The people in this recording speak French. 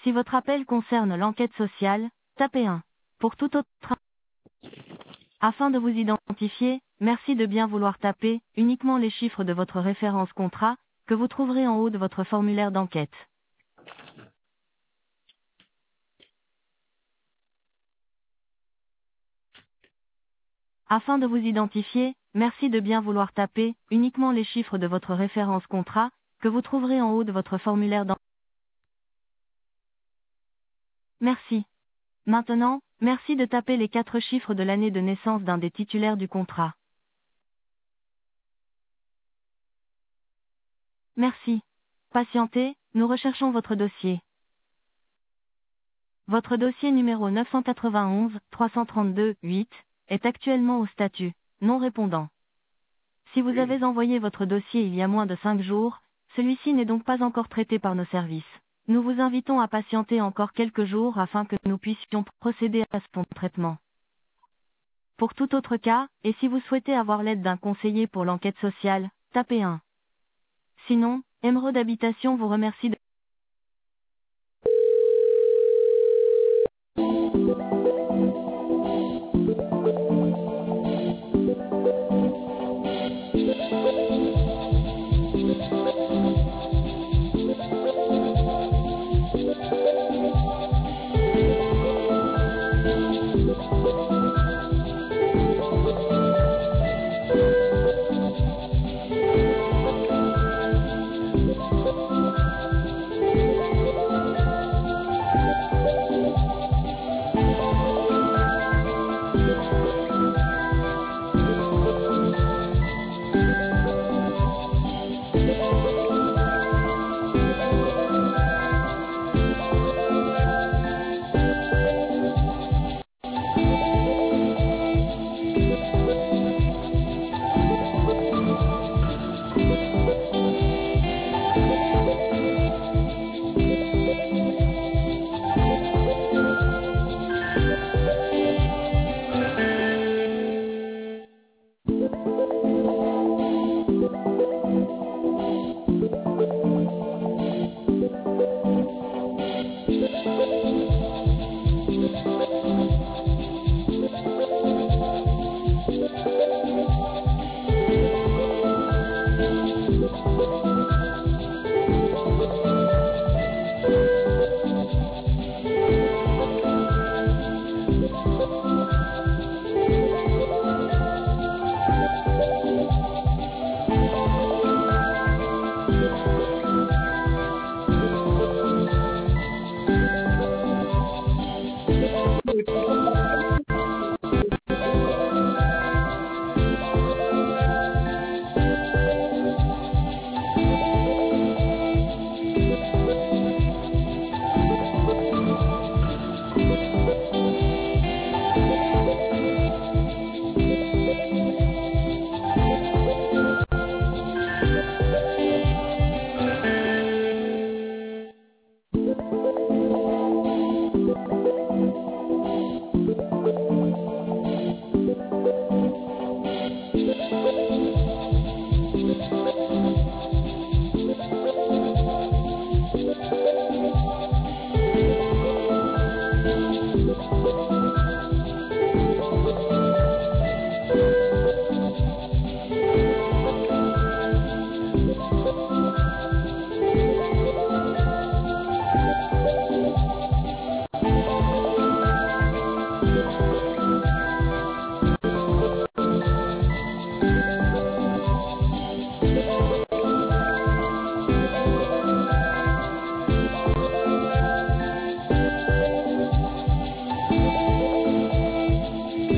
Si votre appel concerne l'enquête sociale, tapez 1. Pour tout autre... Afin de vous identifier, merci de bien vouloir taper uniquement les chiffres de votre référence contrat, que vous trouverez en haut de votre formulaire d'enquête. Afin de vous identifier, merci de bien vouloir taper uniquement les chiffres de votre référence contrat, que vous trouverez en haut de votre formulaire d'enquête. Merci. Maintenant, merci de taper les 4 chiffres de l'année de naissance d'un des titulaires du contrat. Merci. Patientez, nous recherchons votre dossier. Votre dossier numéro 991 332 8 est actuellement au statut non répondant. Si vous avez envoyé votre dossier il y a moins de 5 jours, celui-ci n'est donc pas encore traité par nos services. Nous vous invitons à patienter encore quelques jours afin que nous puissions procéder à son traitement. Pour tout autre cas, et si vous souhaitez avoir l'aide d'un conseiller pour l'enquête sociale, tapez 1. Sinon, Emeraude Habitation vous remercie de